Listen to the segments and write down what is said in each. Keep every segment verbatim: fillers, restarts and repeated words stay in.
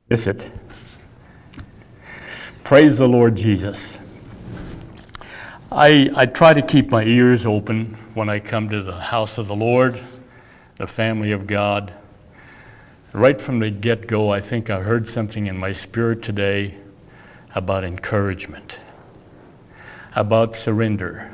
Is it? Praise the Lord Jesus. I, I try to keep my ears open when I come to the house of the Lord, the family of God. Right from the get-go, I think I heard something in my spirit today about encouragement, about surrender,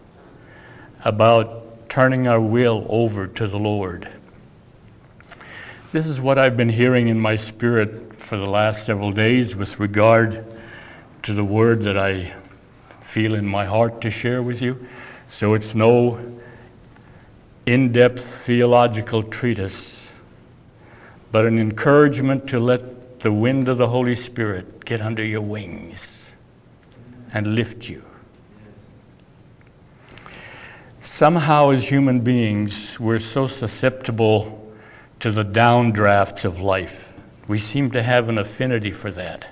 about turning our will over to the Lord. This is what I've been hearing in my spirit for the last several days with regard to the word that I feel in my heart to share with you. So it's no in-depth theological treatise, but an encouragement to let the wind of the Holy Spirit get under your wings and lift you. Somehow as human beings, we're so susceptible to the downdrafts of life. We seem to have an affinity for that.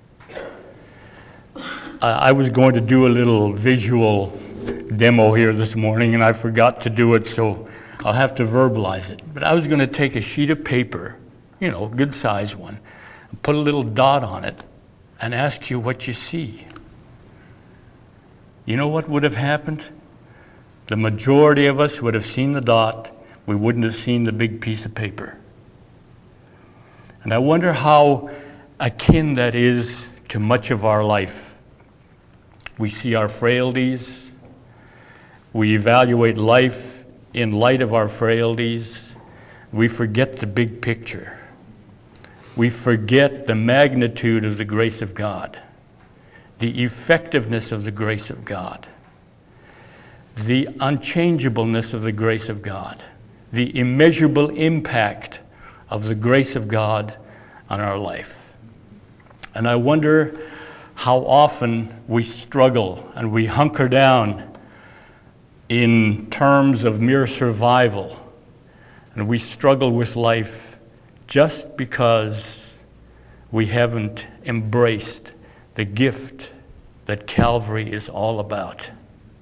I was going to do a little visual demo here this morning, and I forgot to do it, so I'll have to verbalize it. But I was going to take a sheet of paper, you know, good size one, and put a little dot on it and ask you what you see. You know what would have happened? The majority of us would have seen the dot. We wouldn't have seen the big piece of paper. And I wonder how akin that is to much of our life. We see our frailties. We evaluate life in light of our frailties. We forget the big picture. We forget the magnitude of the grace of God, the effectiveness of the grace of God, the unchangeableness of the grace of God, the immeasurable impact of the grace of God on our life. And I wonder how often we struggle and we hunker down in terms of mere survival, and we struggle with life just because we haven't embraced the gift that Calvary is all about.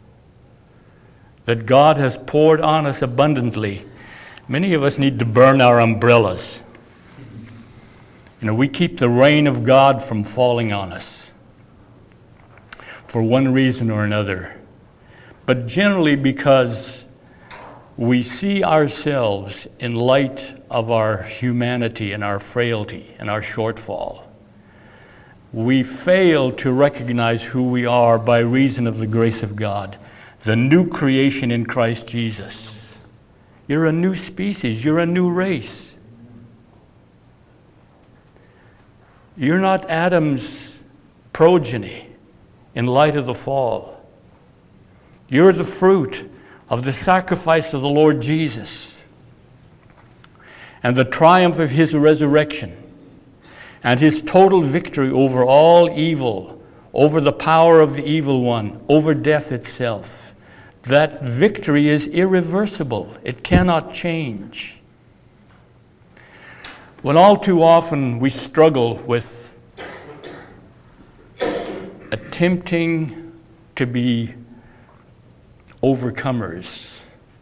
That God has poured on us abundantly. Many of us need to burn our umbrellas. You know, we keep the rain of God from falling on us for one reason or another, but generally because we see ourselves in light of our humanity and our frailty and our shortfall. We fail to recognize who we are by reason of the grace of God, the new creation in Christ Jesus. You're a new species. You're a new race. You're not Adam's progeny in light of the fall. You're the fruit of the sacrifice of the Lord Jesus and the triumph of his resurrection and his total victory over all evil, over the power of the evil one, over death itself. That victory is irreversible. It cannot change. When all too often we struggle with attempting to be overcomers,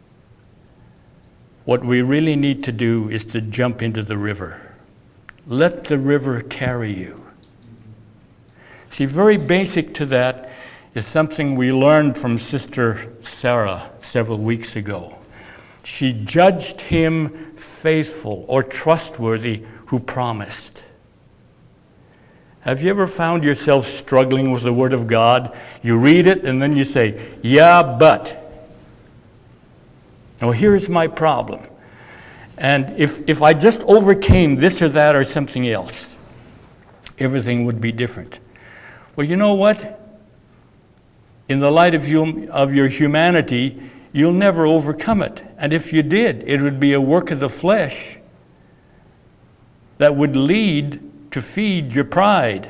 what we really need to do is to jump into the river. Let the river carry you. See, very basic to that is something we learned from Sister Sarah several weeks ago. She judged him faithful or trustworthy who promised. Have you ever found yourself struggling with the Word of God? You read it and then you say, yeah, but. Now here's my problem. And if, if I just overcame this or that or something else, everything would be different. Well, you know what? In the light of, you, of your humanity, you'll never overcome it. And if you did, it would be a work of the flesh that would lead to feed your pride.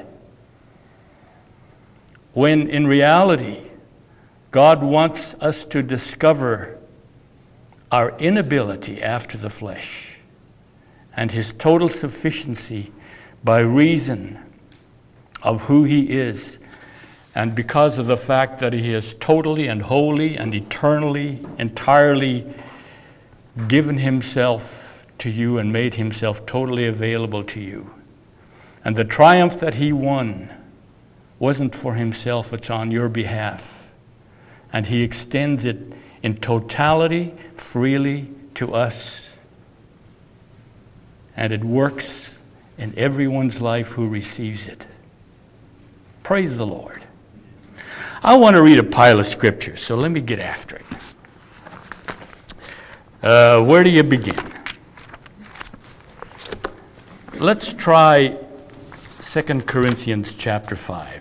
When in reality, God wants us to discover our inability after the flesh and his total sufficiency by reason of who he is, and because of the fact that he has totally and wholly and eternally, entirely given himself to you and made himself totally available to you. And the triumph that he won wasn't for himself, it's on your behalf. And he extends it in totality, freely to us. And it works in everyone's life who receives it. Praise the Lord. I want to read a pile of scriptures, so let me get after it. Uh, where do you begin? Let's try Second Corinthians chapter five.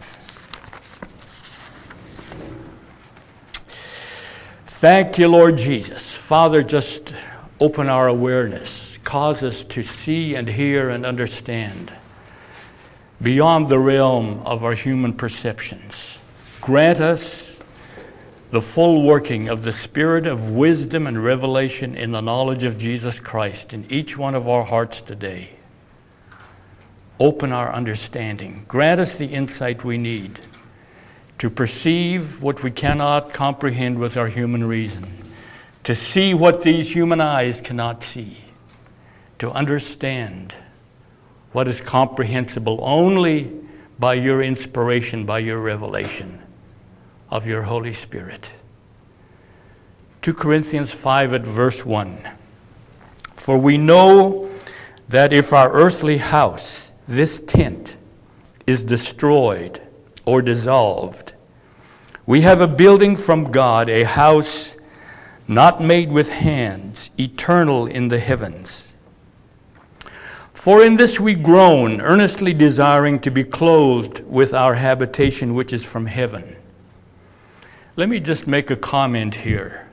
Thank you, Lord Jesus. Father, just open our awareness. Cause us to see and hear and understand beyond the realm of our human perceptions. Grant us the full working of the Spirit of wisdom and revelation in the knowledge of Jesus Christ in each one of our hearts today. Open our understanding. Grant us the insight we need to perceive what we cannot comprehend with our human reason, to see what these human eyes cannot see, to understand what is comprehensible only by your inspiration, by your revelation of your Holy Spirit. Two Corinthians five at verse one. For we know that if our earthly house, this tent, is destroyed or dissolved, we have a building from God, a house not made with hands, eternal in the heavens. For in this we groan, earnestly desiring to be clothed with our habitation which is from heaven. Let me just make a comment here.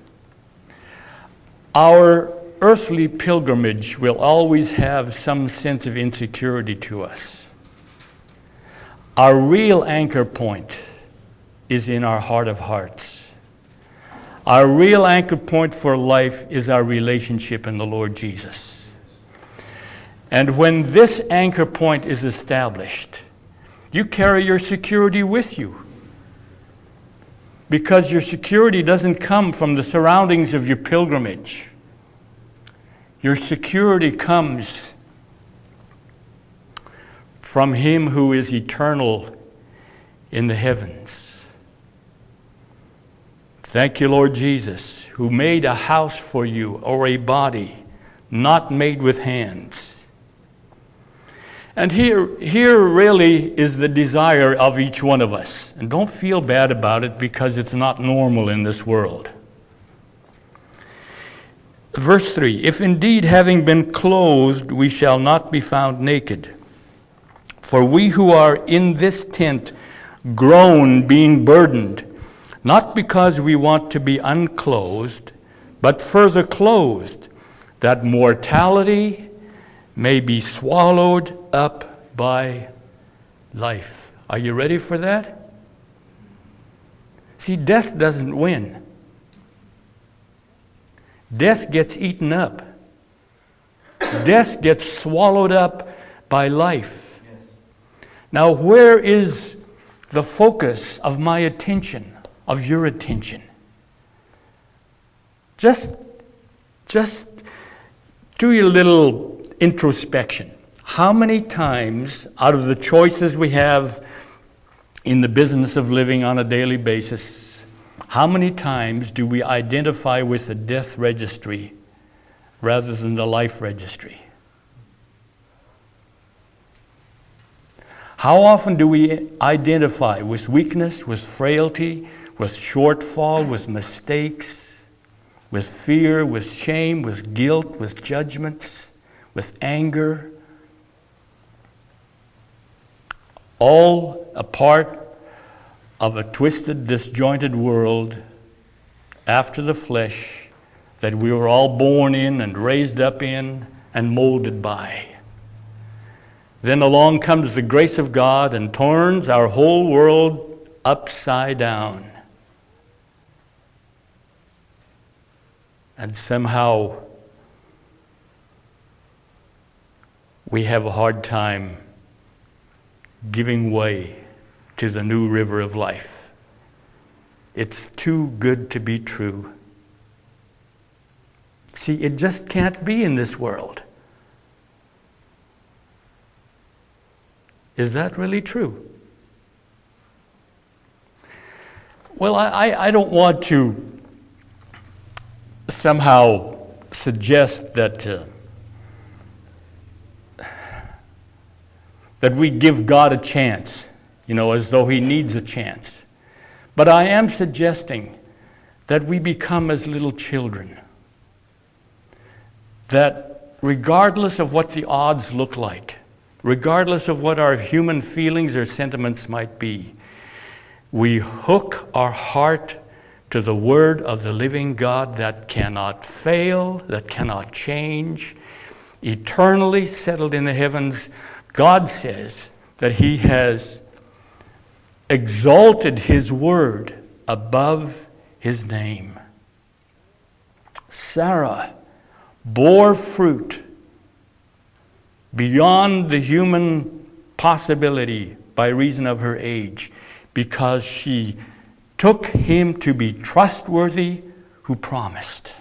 Our earthly pilgrimage will always have some sense of insecurity to us. Our real anchor point is in our heart of hearts. Our real anchor point for life is our relationship in the Lord Jesus. And when this anchor point is established, you carry your security with you. Because your security doesn't come from the surroundings of your pilgrimage. Your security comes from Him who is eternal in the heavens. Thank you, Lord Jesus, who made a house for you, or a body, not made with hands. And here, here really is the desire of each one of us. And don't feel bad about it, because it's not normal in this world. Verse three, if indeed having been clothed, we shall not be found naked. For we who are in this tent groan, being burdened, not because we want to be unclothed, but further clothed, that mortality may be swallowed up by life. Are you ready for that? See, death doesn't win. Death gets eaten up. Death gets swallowed up by life. Yes. Now, where is the focus of my attention, of your attention? Just, just do your little introspection. How many times out of the choices we have in the business of living on a daily basis, how many times do we identify with the death registry rather than the life registry? How often do we identify with weakness, with frailty, with shortfall, with mistakes, with fear, with shame, with guilt, with judgments, with anger? All a part of a twisted, disjointed world after the flesh that we were all born in and raised up in and molded by. Then along comes the grace of God and turns our whole world upside down. And somehow we have a hard time giving way to the new river of life. It's too good to be true. See, it just can't be in this world. Is that really true? Well, I, I don't want to somehow suggest that uh, that we give God a chance, you know, as though he needs a chance. But I am suggesting that we become as little children. That regardless of what the odds look like, regardless of what our human feelings or sentiments might be, we hook our heart to the word of the living God that cannot fail, that cannot change, eternally settled in the heavens. God says that he has exalted his word above his name. Sarah bore fruit beyond the human possibility by reason of her age, because she took him to be trustworthy who promised.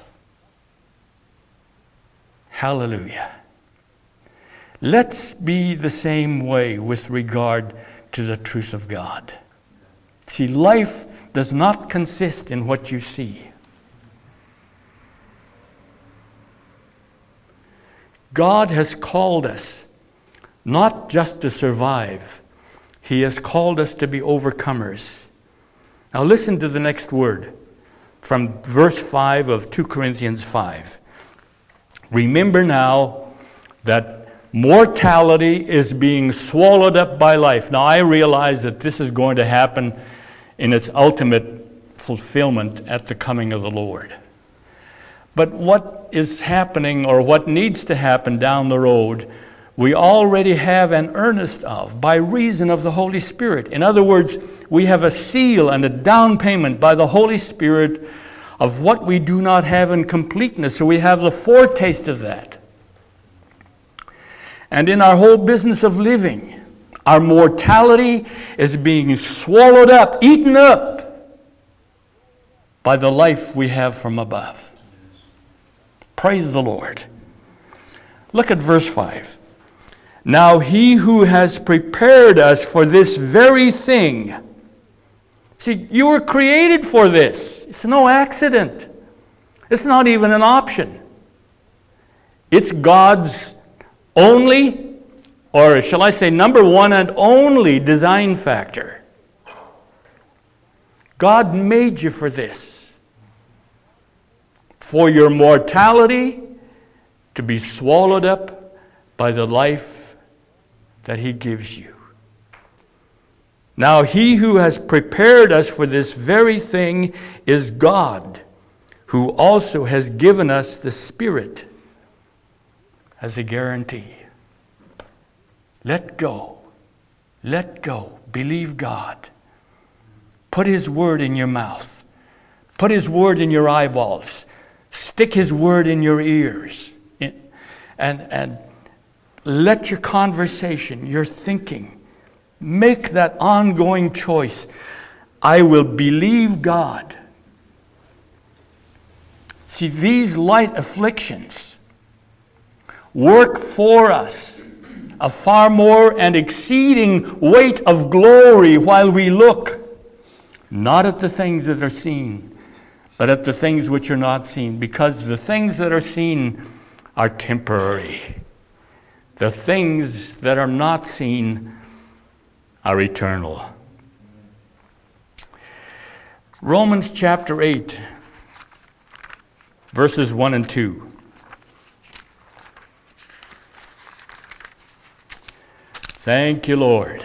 Hallelujah. Let's be the same way with regard to the truth of God. See, life does not consist in what you see. God has called us not just to survive. He has called us to be overcomers. Now listen to the next word from verse five of Second Corinthians five. Remember now that mortality is being swallowed up by life. Now I realize that this is going to happen in its ultimate fulfillment at the coming of the Lord. But what is happening, or what needs to happen down the road, we already have an earnest of by reason of the Holy Spirit. In other words, we have a seal and a down payment by the Holy Spirit of what we do not have in completeness. So we have the foretaste of that. And in our whole business of living, our mortality is being swallowed up, eaten up by the life we have from above. Praise the Lord. Look at verse five. Now he who has prepared us for this very thing. See, you were created for this. It's no accident. It's not even an option. It's God's only, or shall I say number one and only design factor. God made you for this. For your mortality to be swallowed up by the life that he gives you. Now he who has prepared us for this very thing is God, who also has given us the Spirit as a guarantee. Let go. Let go. Believe God. Put his word in your mouth. Put his word in your eyeballs. Stick his word in your ears. And, and let your conversation, your thinking, make that ongoing choice. I will believe God. See, these light afflictions work for us a far more and exceeding weight of glory while we look, not at the things that are seen, but at the things which are not seen, because the things that are seen are temporary. The things that are not seen are eternal. Romans chapter eight, verses one and two. Thank you, Lord.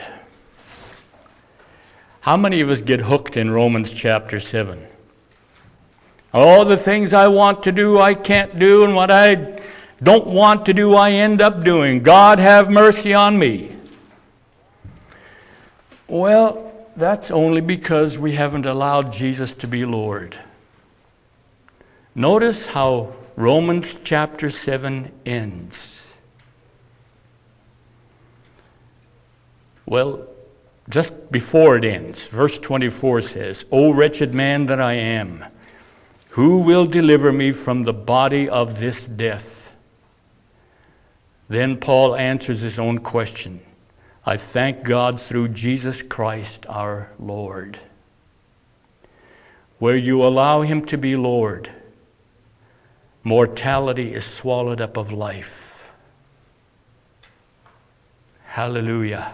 How many of us get hooked in Romans chapter seven? All the things I want to do, I can't do, and what I don't want to do, I end up doing. God have mercy on me. Well, that's only because we haven't allowed Jesus to be Lord. Notice how Romans chapter seven ends. Well, just before it ends, verse twenty-four says, O wretched man that I am, who will deliver me from the body of this death? Then Paul answers his own question. I thank God through Jesus Christ our Lord. Where you allow him to be Lord, mortality is swallowed up of life. Hallelujah.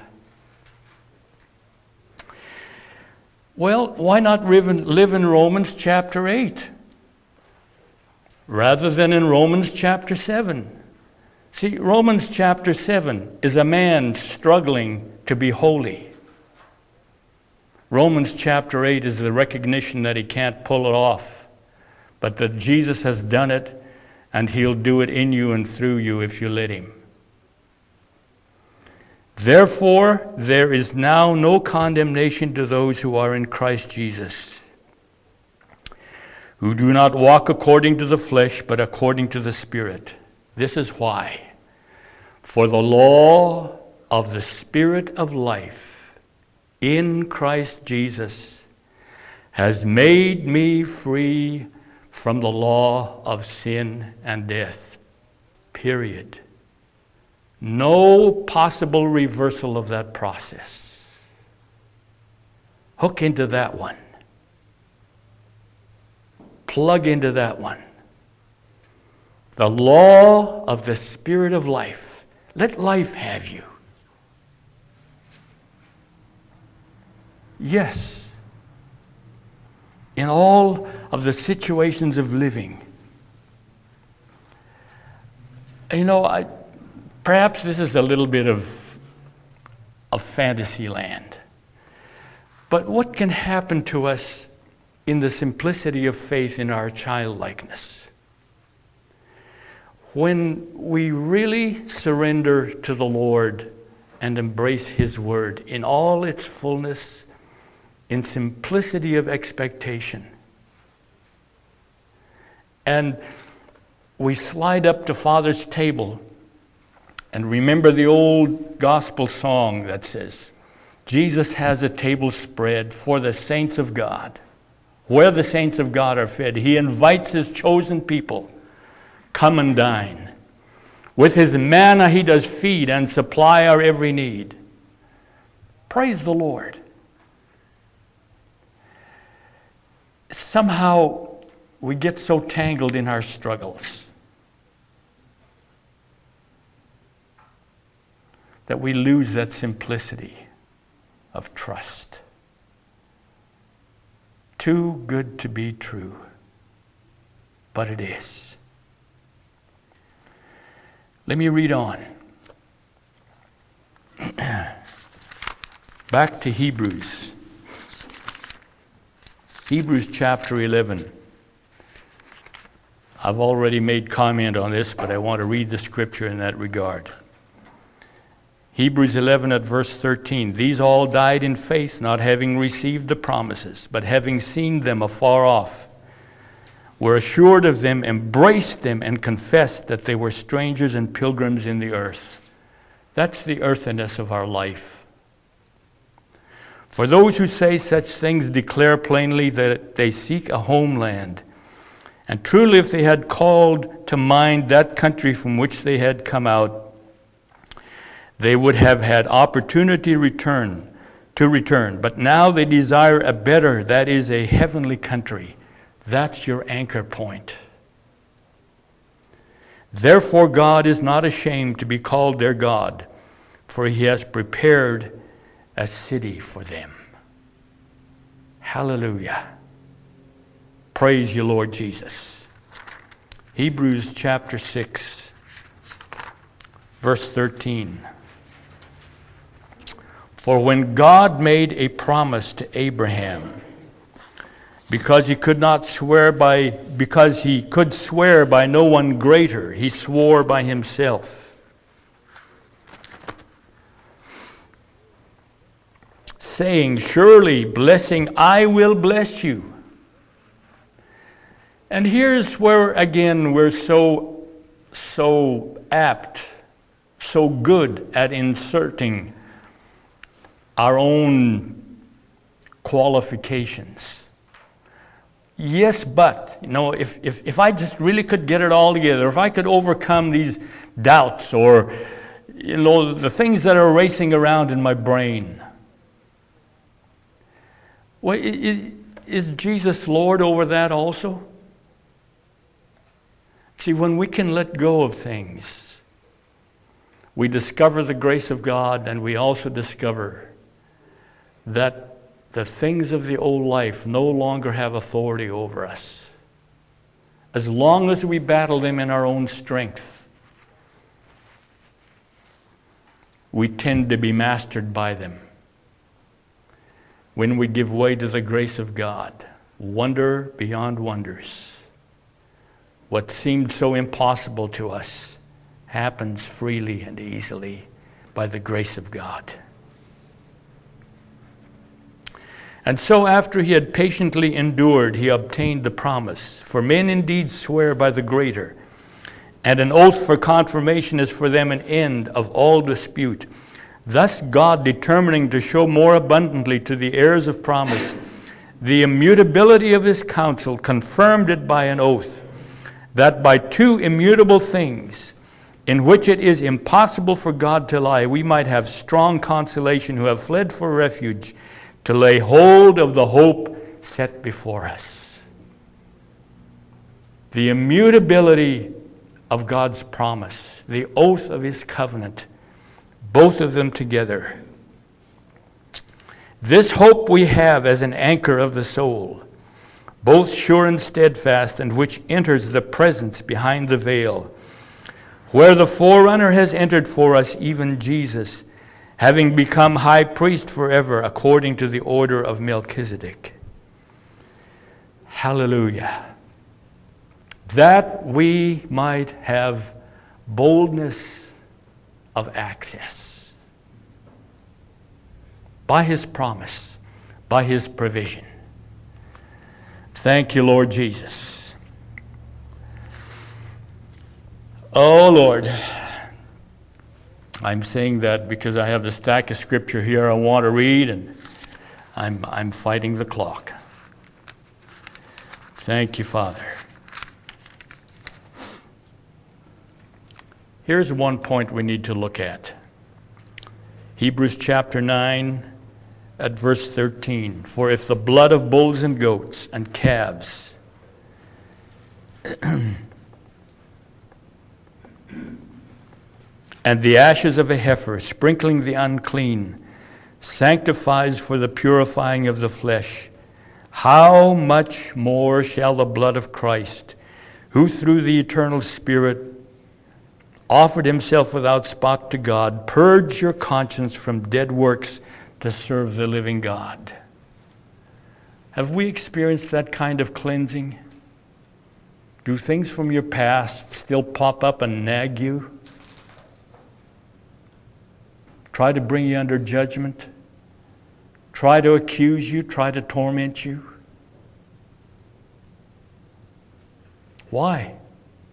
Well, why not live in, live in Romans chapter eight rather than in Romans chapter seven? See, Romans chapter seven is a man struggling to be holy. Romans chapter eight is the recognition that he can't pull it off, but that Jesus has done it, and he'll do it in you and through you if you let him. Therefore, there is now no condemnation to those who are in Christ Jesus, who do not walk according to the flesh, but according to the Spirit. This is why. For the law of the Spirit of life in Christ Jesus has made me free from the law of sin and death. Period. No possible reversal of that process. Hook into that one. Plug into that one. The law of the Spirit of life. Let life have you. Yes. In all of the situations of living. You know, I... Perhaps this is a little bit of, of fantasy land. But what can happen to us in the simplicity of faith in our childlikeness? When we really surrender to the Lord and embrace his word in all its fullness, in simplicity of expectation. And we slide up to Father's table. And remember the old gospel song that says, Jesus has a table spread for the saints of God. Where the saints of God are fed, he invites his chosen people, come and dine. With his manna he does feed and supply our every need. Praise the Lord. Somehow we get so tangled in our struggles that we lose that simplicity of trust. Too good to be true, but it is. Let me read on. Back to Hebrews. Hebrews chapter eleven. I've already made comment on this, but I want to read the scripture in that regard. Hebrews eleven at verse thirteen. These all died in faith, not having received the promises, but having seen them afar off, were assured of them, embraced them, and confessed that they were strangers and pilgrims in the earth. That's the earthiness of our life. For those who say such things declare plainly that they seek a homeland. And truly, if they had called to mind that country from which they had come out, they would have had opportunity return to return. But now they desire a better, that is a heavenly country. That's your anchor point. Therefore God is not ashamed to be called their God, for he has prepared a city for them. Hallelujah. Praise you, Lord Jesus. Hebrews chapter six, verse thirteen. For when God made a promise to Abraham, because he could not swear by, because he could swear by no one greater, he swore by himself, saying, surely blessing, I will bless you. And here's where, again, we're so, so apt, so good at inserting our own qualifications. Yes, but, you know, if, if, if I just really could get it all together, if I could overcome these doubts or you know, the things that are racing around in my brain. Well, is, is Jesus Lord over that also? See, when we can let go of things, we discover the grace of God, and we also discover that the things of the old life no longer have authority over us. As long as we battle them in our own strength, we tend to be mastered by them. When we give way to the grace of God, wonder beyond wonders. What seemed so impossible to us happens freely and easily by the grace of God. And so after he had patiently endured, he obtained the promise. For men indeed swear by the greater, and an oath for confirmation is for them an end of all dispute. Thus God, determining to show more abundantly to the heirs of promise the immutability of his counsel, confirmed it by an oath, that by two immutable things, in which it is impossible for God to lie, we might have strong consolation who have fled for refuge, to lay hold of the hope set before us. The immutability of God's promise, the oath of his covenant, both of them together. This hope we have as an anchor of the soul, both sure and steadfast, and which enters the presence behind the veil, where the forerunner has entered for us, even Jesus, having become high priest forever according to the order of Melchizedek. Hallelujah. That we might have boldness of access by his promise, by his provision. Thank you, Lord Jesus. Oh, Lord. I'm saying that because I have the stack of scripture here I want to read, and I'm, I'm fighting the clock. Thank you, Father. Here's one point we need to look at. Hebrews chapter nine at verse thirteen. For if the blood of bulls and goats and calves and the ashes of a heifer, sprinkling the unclean, sanctifies for the purifying of the flesh, how much more shall the blood of Christ, who through the eternal Spirit offered himself without spot to God, purge your conscience from dead works to serve the living God? Have we experienced that kind of cleansing? Do things from your past still pop up and nag you? Try to bring you under judgment? Try to accuse you? Try to torment you? Why?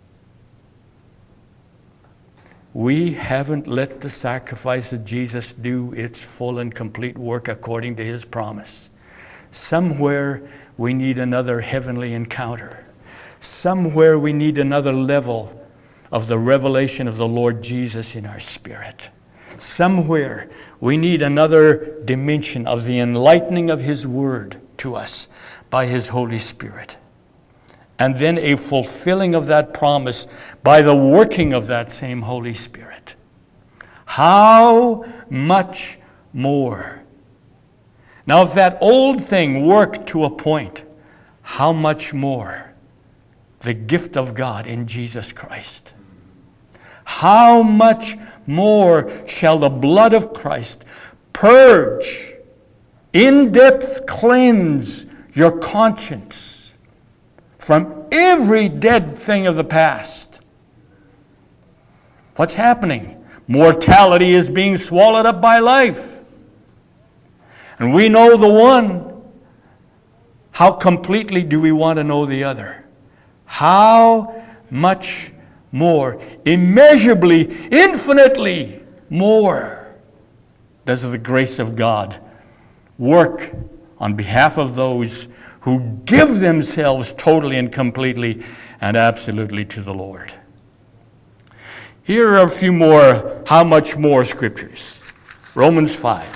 We haven't let the sacrifice of Jesus do its full and complete work according to his promise. Somewhere we need another heavenly encounter. Somewhere we need another level of the revelation of the Lord Jesus in our spirit. Somewhere we need another dimension of the enlightening of his word to us by his Holy Spirit. And then a fulfilling of that promise by the working of that same Holy Spirit. How much more? Now, if that old thing worked to a point, how much more the gift of God in Jesus Christ? How much more shall the blood of Christ purge, in depth cleanse your conscience from every dead thing of the past? What's happening? Mortality is being swallowed up by life. And we know the one. How completely do we want to know the other? How much more, immeasurably, infinitely more, does the grace of God work on behalf of those who give themselves totally and completely and absolutely to the Lord. Here are a few more, how much more scriptures. Romans five.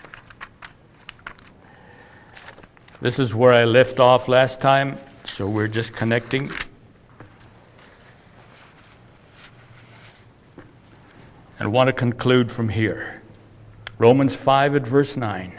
This is where I left off last time, so we're just connecting. And want to conclude from here. Romans five at verse nine.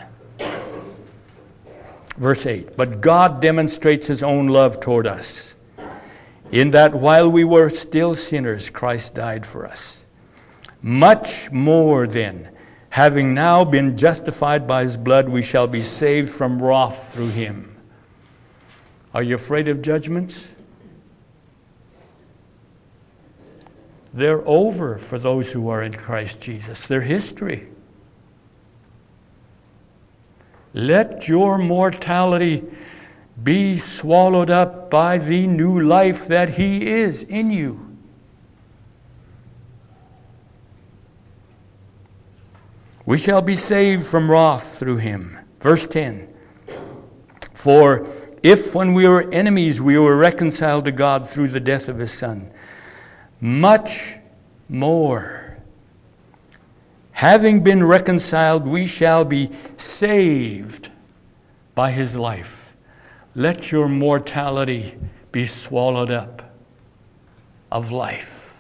Verse eight. But God demonstrates his own love toward us, in that while we were still sinners, Christ died for us. Much more then, having now been justified by his blood, we shall be saved from wrath through him. Are you afraid of judgments? They're over for those who are in Christ Jesus. They're history. Let your mortality be swallowed up by the new life that he is in you. We shall be saved from wrath through him. Verse ten. For if when we were enemies we were reconciled to God through the death of his Son, much more, having been reconciled, we shall be saved by his life. Let your mortality be swallowed up of life.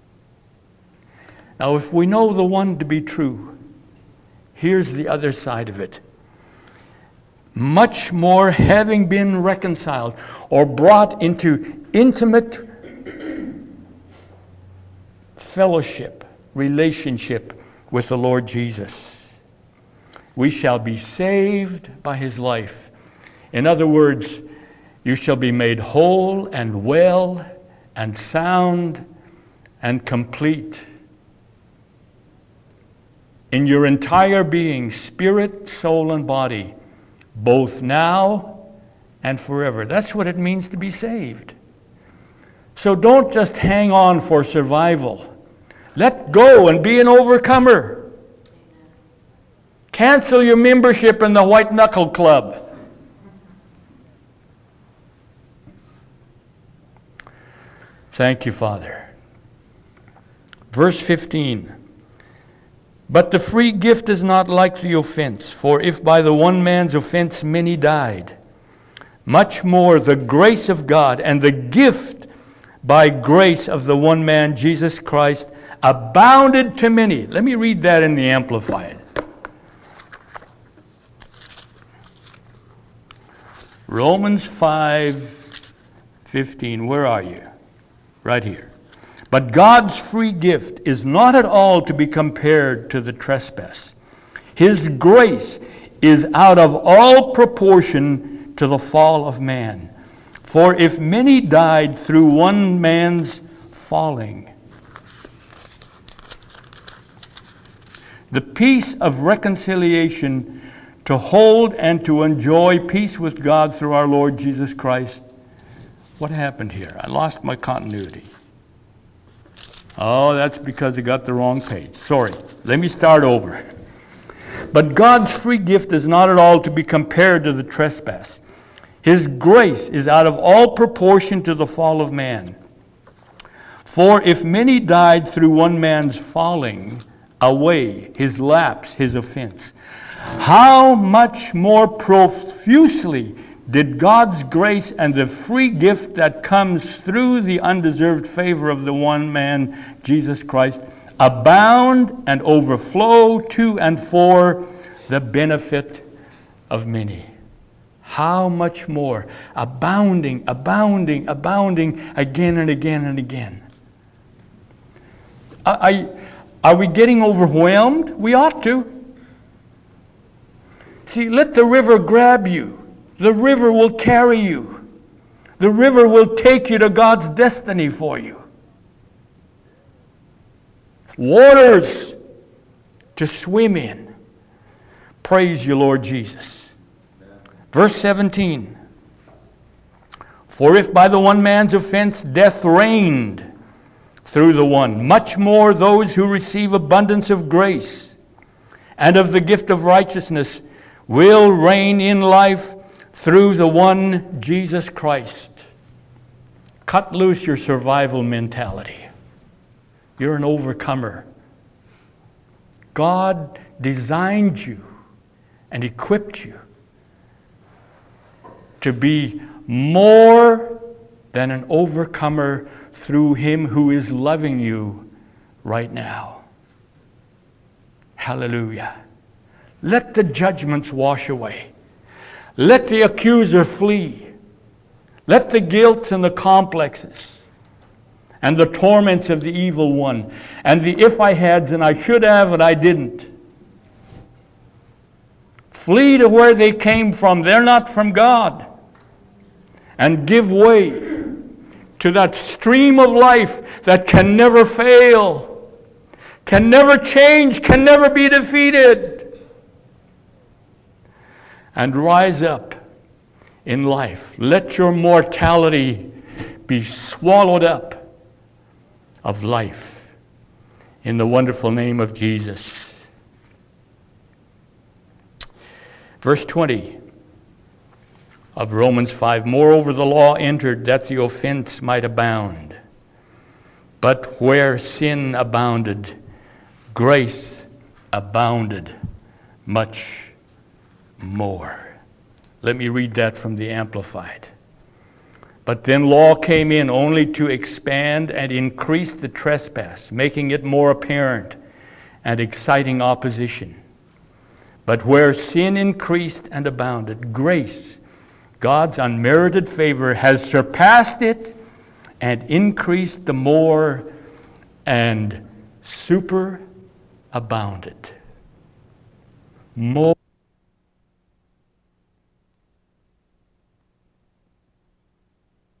Now, if we know the one to be true, here's the other side of it. Much more, having been reconciled or brought into intimate fellowship, relationship with the Lord Jesus, we shall be saved by his life. In other words, you shall be made whole and well and sound and complete in your entire being, spirit, soul, and body, both now and forever. That's what it means to be saved. So don't just hang on for survival. Let go and be an overcomer. Cancel your membership in the White Knuckle Club. Thank you, Father. Verse fifteen. But the free gift is not like the offense, for if by the one man's offense many died, much more the grace of God and the gift by grace of the one man, Jesus Christ, abounded to many. Let me read that in the Amplified. Romans five fifteen. Where are you? Right here. But God's free gift is not at all to be compared to the trespass. His grace is out of all proportion to the fall of man. For if many died through one man's falling, the peace of reconciliation to hold and to enjoy peace with God through our Lord Jesus Christ. What happened here? I lost my continuity. Oh, that's because I got the wrong page. Sorry. Let me start over. But God's free gift is not at all to be compared to the trespass. His grace is out of all proportion to the fall of man. For if many died through one man's falling away, his lapse, his offense, how much more profusely did God's grace and the free gift that comes through the undeserved favor of the one man, Jesus Christ, abound and overflow to and for the benefit of many? How much more? Abounding, abounding, abounding again and again and again. I, are we getting overwhelmed? We ought to. See, let the river grab you. The river will carry you. The river will take you to God's destiny for you. Waters to swim in. Praise you, Lord Jesus. Verse seventeen. For if by the one man's offense death reigned through the one, much more those who receive abundance of grace and of the gift of righteousness will reign in life through the one Jesus Christ. Cut loose your survival mentality. You're an overcomer. God designed you and equipped you to be more than an overcomer through Him who is loving you right now. Hallelujah. Let the judgments wash away. Let the accuser flee. Let the guilt and the complexes and the torments of the evil one and the if I hads and I should have and I didn't flee to where they came from. They're not from God. And give way to that stream of life that can never fail, can never change, can never be defeated. And rise up in life. Let your mortality be swallowed up of life in the wonderful name of Jesus. Verse twenty of Romans five, moreover the law entered that the offense might abound. But where sin abounded, grace abounded much more. Let me read that from the Amplified. But then law came in only to expand and increase the trespass, making it more apparent and exciting opposition. But where sin increased and abounded, grace, God's unmerited favor, has surpassed it and increased the more and superabounded. More